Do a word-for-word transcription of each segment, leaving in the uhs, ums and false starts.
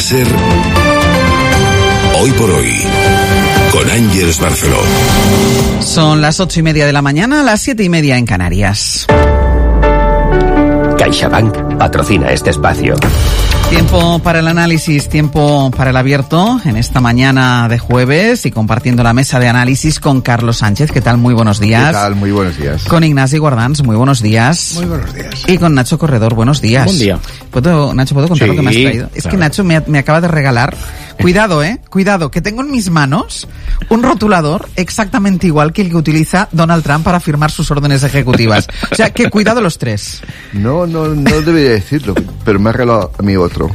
ser Hoy por Hoy, con Ángeles Barceló. Son las ocho y media de la mañana, las siete y media en Canarias. CaixaBank patrocina este espacio. Tiempo para el análisis, tiempo para el abierto en esta mañana de jueves y compartiendo la mesa de análisis con Carlos Sánchez. ¿Qué tal? Muy buenos días. ¿Qué tal? Muy buenos días. Con Ignasi Guardans, muy buenos días. Muy buenos días. Y con Nacho Corredor, buenos días. Buen día. ¿Puedo, Nacho, ¿puedo contar Sí, lo que me has traído? Es claro. que Nacho me, me acaba de regalar, cuidado, eh, cuidado, que tengo en mis manos un rotulador exactamente igual que el que utiliza Donald Trump para firmar sus órdenes ejecutivas. O sea, que cuidado los tres. No, no, no debería decirlo, pero me ha regalado a mí otro.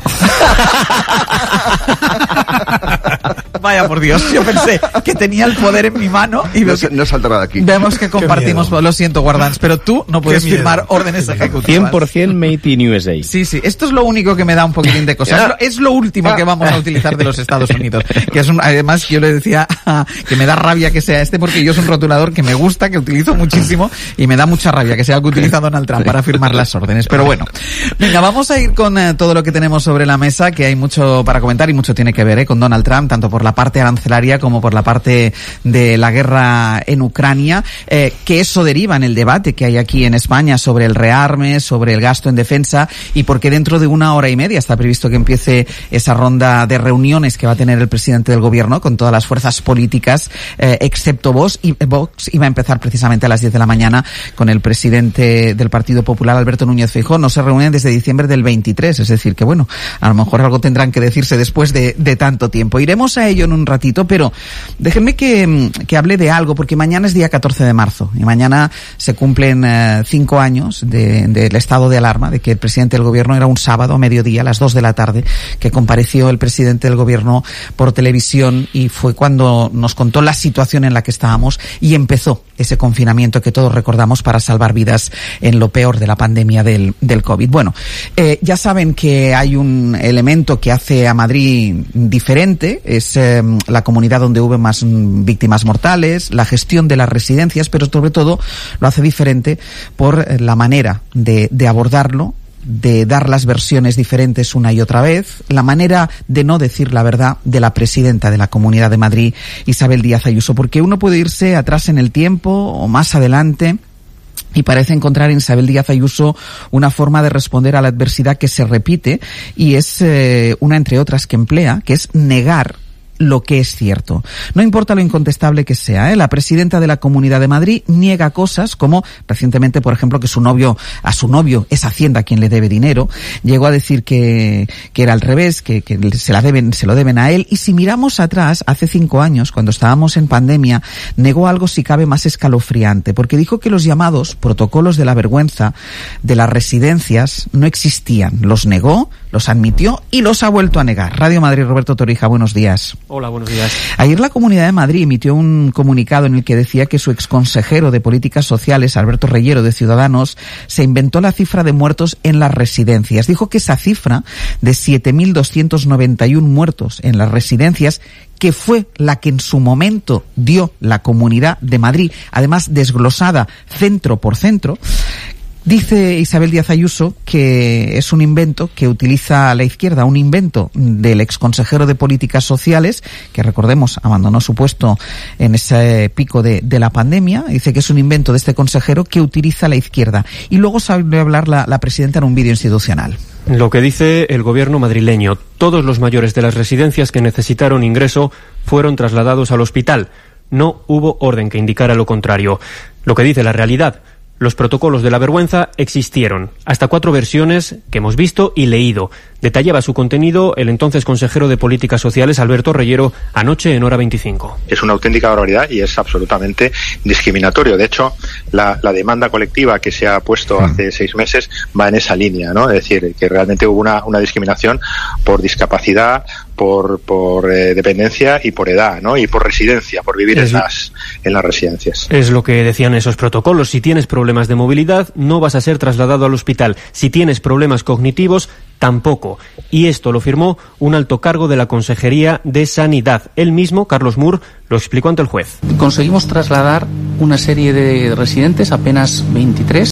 Vaya por Dios, yo pensé que tenía el poder en mi mano y No, veo que, no saldrá de aquí. vemos que compartimos, lo siento, Guardans, pero tú no puedes firmar órdenes ejecutivas. cien por ciento made in U S A. Sí, sí, esto es lo único que me da un poquitín de cosas. Es lo, es lo último que vamos a utilizar de los Estados Unidos. Que es un, además, yo le decía que me da rabia que sea este porque yo es un rotulador que me gusta, que utilizo muchísimo y me da mucha rabia que sea el que utiliza Donald Trump para firmar las órdenes. Pero bueno, venga, vamos a ir con eh, todo lo que tenemos sobre la mesa, que hay mucho para comentar y mucho tiene que ver eh, con Donald Trump, tanto por la parte arancelaria como por la parte de la guerra en Ucrania, eh, que eso deriva en el debate que hay aquí en España sobre el rearme, sobre el gasto en defensa y porque dentro de una hora y media está previsto que empiece esa ronda de reuniones que va a tener el presidente del gobierno con todas las fuerzas políticas, eh, excepto Vox, y Vox iba a empezar precisamente a las diez de la mañana con el presidente del Partido Popular, Alberto Núñez Feijóo. No se reúnen desde diciembre del veintitrés, es decir que bueno, a lo mejor algo tendrán que decirse después de, de tanto tiempo. Iremos a ello en un ratito, pero déjenme que, que hable de algo, porque mañana es día catorce de marzo y mañana se cumplen eh, cinco años del de, de estado de alarma, de que el presidente del gobierno era un sábado a mediodía, a las dos de la tarde, que compareció el presidente del gobierno por televisión y fue cuando nos contó la situación en la que estábamos y empezó ese confinamiento que todos recordamos para salvar vidas en lo peor de la pandemia del, del COVID. Bueno, eh, ya saben que hay un elemento que hace a Madrid diferente, es eh, la comunidad donde hubo más mm, víctimas mortales, la gestión de las residencias, pero sobre todo lo hace diferente por eh, la manera de, de abordarlo, de dar las versiones diferentes una y otra vez, la manera de no decir la verdad de la presidenta de la Comunidad de Madrid, Isabel Díaz Ayuso, porque uno puede irse atrás en el tiempo o más adelante y parece encontrar en Isabel Díaz Ayuso una forma de responder a la adversidad que se repite y es eh, una entre otras que emplea, que es negar lo que es cierto. No importa lo incontestable que sea, ¿eh? La presidenta de la Comunidad de Madrid niega cosas como recientemente, por ejemplo, que su novio, a su novio es Hacienda quien le debe dinero. Llegó a decir que, que era al revés, que, que se la deben, se lo deben a él. Y si miramos atrás, hace cinco años, cuando estábamos en pandemia, negó algo si cabe más escalofriante, porque dijo que los llamados protocolos de la vergüenza de las residencias no existían. Los negó, los admitió y los ha vuelto a negar. Radio Madrid, Roberto Torija, buenos días. Hola, buenos días. Ayer la Comunidad de Madrid emitió un comunicado en el que decía que su exconsejero de Políticas Sociales, Alberto Reyero, de Ciudadanos, se inventó la cifra de muertos en las residencias. Dijo que esa cifra de siete mil doscientos noventa y uno muertos en las residencias, que fue la que en su momento dio la Comunidad de Madrid, además desglosada centro por centro. Dice Isabel Díaz Ayuso que es un invento que utiliza la izquierda, un invento del exconsejero de Políticas Sociales, que recordemos abandonó su puesto en ese pico de, de la pandemia. Dice que es un invento de este consejero que utiliza la izquierda. Y luego sabe hablar la, la presidenta en un vídeo institucional. Lo que dice el gobierno madrileño: todos los mayores de las residencias que necesitaron ingreso fueron trasladados al hospital. No hubo orden que indicara lo contrario. Lo que dice la realidad: los protocolos de la vergüenza existieron, hasta cuatro versiones que hemos visto y leído. Detallaba su contenido el entonces consejero de Políticas Sociales, Alberto Reyero, anoche en Hora veinticinco. Es una auténtica barbaridad y es absolutamente discriminatorio. De hecho, la, la demanda colectiva que se ha puesto hace seis meses va en esa línea, ¿no? Es decir, que realmente hubo una, una discriminación por discapacidad, por, por eh, dependencia y por edad, ¿no? Y por residencia, por vivir en las, en las residencias. Es lo que decían esos protocolos. Si tienes problemas de movilidad, no vas a ser trasladado al hospital. Si tienes problemas cognitivos, tampoco. Y esto lo firmó un alto cargo de la Consejería de Sanidad. Él mismo, Carlos Mur, lo explicó ante el juez. Conseguimos trasladar una serie de residentes, apenas veintitrés,